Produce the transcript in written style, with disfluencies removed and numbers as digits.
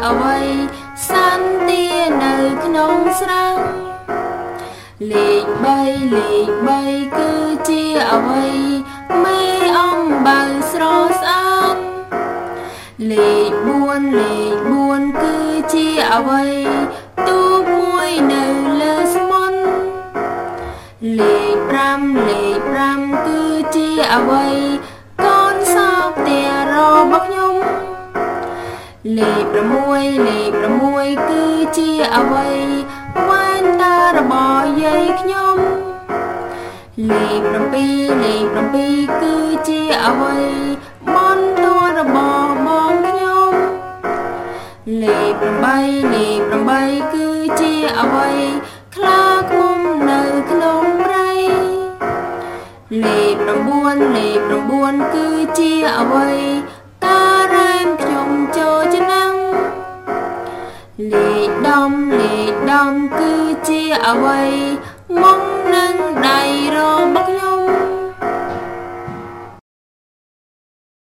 អ្វីសន្តានៅក្នុងស្រះលេខ3គឺជាអ្វីមេអំបៅស្រស្អាតលេខ4គឺជាអ្វីទូកមួយនៅលើស្មុនលេខ5គឺជាអ្វីកូនសោកទារបស់ខ្ញុំលេខ6គឺជាអ្វីវ៉ែនតារបស់យាយខ្ញុំលេខ7គឺជាអ្វីបន្ទោរបស់បងខ្ញុំលេខ8គឺជាអ្វីខ្លាឃ្មុំនៅក្នុងព្រៃលេខ9គឺជាអ្វីការរែមខ្ញុំចូលឆ្នាំងលេខ10គឺជាអ្វីមុំនឹងដៃរបស់ខ្ញុំ